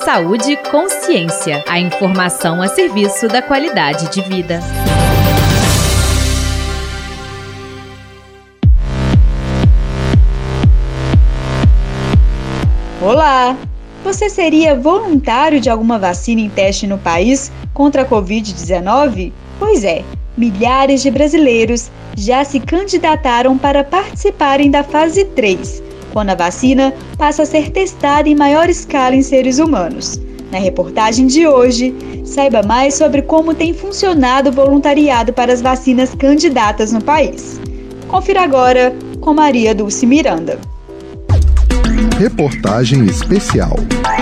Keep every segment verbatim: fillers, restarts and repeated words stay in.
Saúde com ciência. A informação a serviço da qualidade de vida. Olá! Você seria voluntário de alguma vacina em teste no país contra a covid dezenove? Pois é, milhares de brasileiros já se candidataram para participarem da fase três, quando a vacina passa a ser testada em maior escala em seres humanos. Na reportagem de hoje, saiba mais sobre como tem funcionado o voluntariado para as vacinas candidatas no país. Confira agora com Maria Dulce Miranda. Reportagem especial.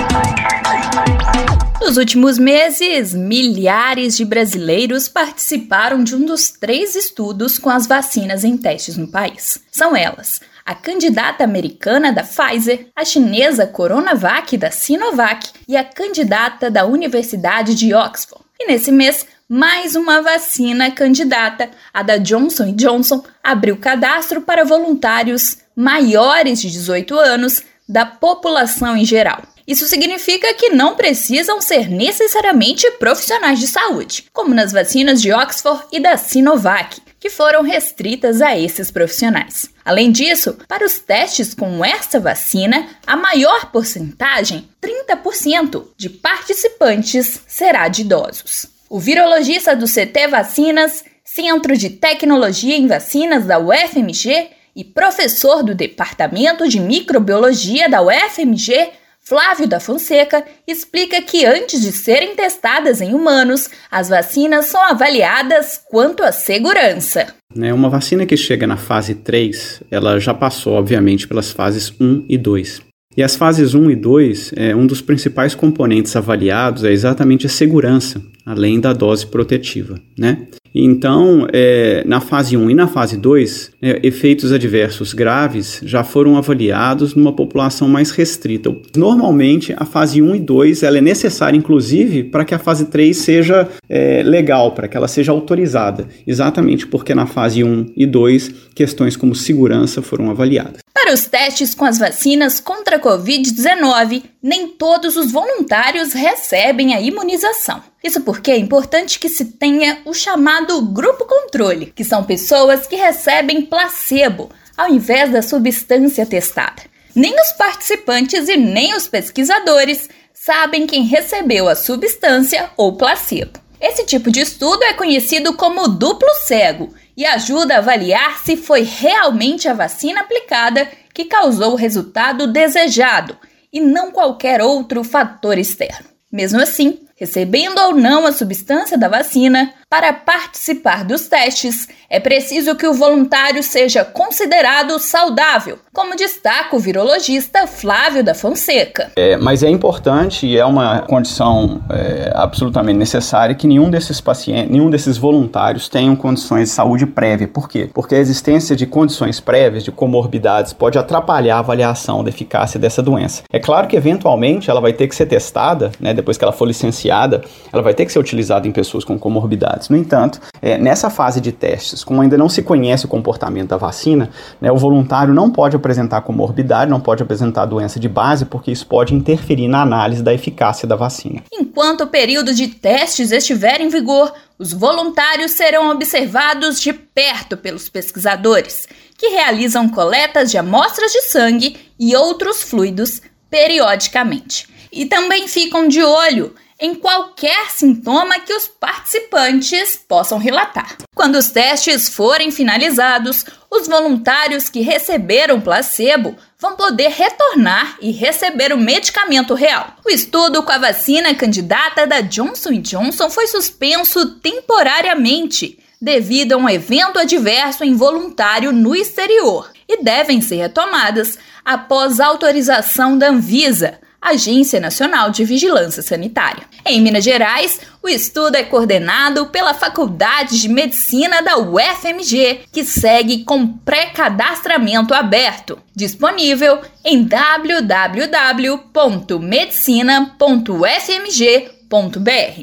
Nos últimos meses, milhares de brasileiros participaram de um dos três estudos com as vacinas em testes no país. São elas: a candidata americana da Pfizer, a chinesa Coronavac da Sinovac e a candidata da Universidade de Oxford. E nesse mês, mais uma vacina candidata, a da Johnson and Johnson, abriu cadastro para voluntários maiores de dezoito anos da população em geral. Isso significa que não precisam ser necessariamente profissionais de saúde, como nas vacinas de Oxford e da Sinovac, que foram restritas a esses profissionais. Além disso, para os testes com essa vacina, a maior porcentagem, trinta por cento, de participantes será de idosos. O virologista do C T Vacinas, Centro de Tecnologia em Vacinas da U F M G e professor do Departamento de Microbiologia da U F M G, Flávio da Fonseca, explica que antes de serem testadas em humanos, as vacinas são avaliadas quanto à segurança. Uma vacina que chega na fase três, ela já passou, obviamente, pelas fases um e dois. E as fases um e dois, é, um dos principais componentes avaliados é exatamente a segurança, além da dose protetiva, né? Então, é, na fase um e na fase dois, é, efeitos adversos graves já foram avaliados numa população mais restrita. Normalmente, a fase um e dois ela é necessária, inclusive, para que a fase três seja é, legal, para que ela seja autorizada, exatamente porque na fase um e dois, questões como segurança foram avaliadas. Para os testes com as vacinas contra a covid dezenove, nem todos os voluntários recebem a imunização. Isso porque é importante que se tenha o chamado grupo controle, que são pessoas que recebem placebo, ao invés da substância testada. Nem os participantes e nem os pesquisadores sabem quem recebeu a substância ou placebo. Esse tipo de estudo é conhecido como duplo cego e ajuda a avaliar se foi realmente a vacina aplicada que causou o resultado desejado e não qualquer outro fator externo. Mesmo assim, recebendo ou não a substância da vacina, para participar dos testes, é preciso que o voluntário seja considerado saudável, como destaca o virologista Flávio da Fonseca. É, mas é importante e é uma condição é, absolutamente necessária que nenhum desses pacientes, nenhum desses voluntários tenham condições de saúde prévia. Por quê? Porque a existência de condições prévias, de comorbidades, pode atrapalhar a avaliação da eficácia dessa doença. É claro que, eventualmente, ela vai ter que ser testada, né, depois que ela for licenciada, ela vai ter que ser utilizada em pessoas com comorbidades. No entanto, é, nessa fase de testes, como ainda não se conhece o comportamento da vacina, né, o voluntário não pode apresentar comorbidade, não pode apresentar doença de base, porque isso pode interferir na análise da eficácia da vacina. Enquanto o período de testes estiver em vigor, os voluntários serão observados de perto pelos pesquisadores, que realizam coletas de amostras de sangue e outros fluidos periodicamente. E também ficam de olho em qualquer sintoma que os participantes possam relatar. Quando os testes forem finalizados, os voluntários que receberam placebo vão poder retornar e receber o medicamento real. O estudo com a vacina candidata da Johnson and Johnson foi suspenso temporariamente devido a um evento adverso em voluntário no exterior e devem ser retomadas após autorização da Anvisa, Agência Nacional de Vigilância Sanitária. Em Minas Gerais, o estudo é coordenado pela Faculdade de Medicina da U F M G, que segue com pré-cadastramento aberto, disponível em w w w ponto medicina ponto u f m g ponto b r.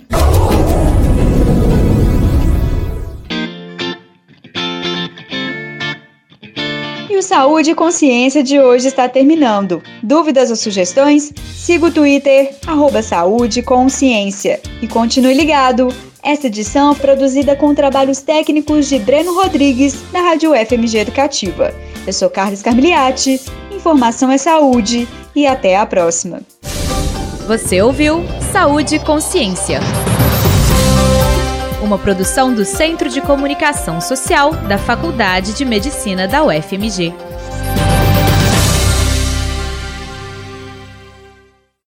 E o Saúde e Consciência de hoje está terminando. Dúvidas ou sugestões? Siga o Twitter, arroba Saúde Consciência. E continue ligado. Essa edição é produzida com trabalhos técnicos de Breno Rodrigues, na Rádio F M G Educativa. Eu sou Carlos Carmiliati, informação é saúde e até a próxima. Você ouviu Saúde e Consciência, uma produção do Centro de Comunicação Social da Faculdade de Medicina da U F M G.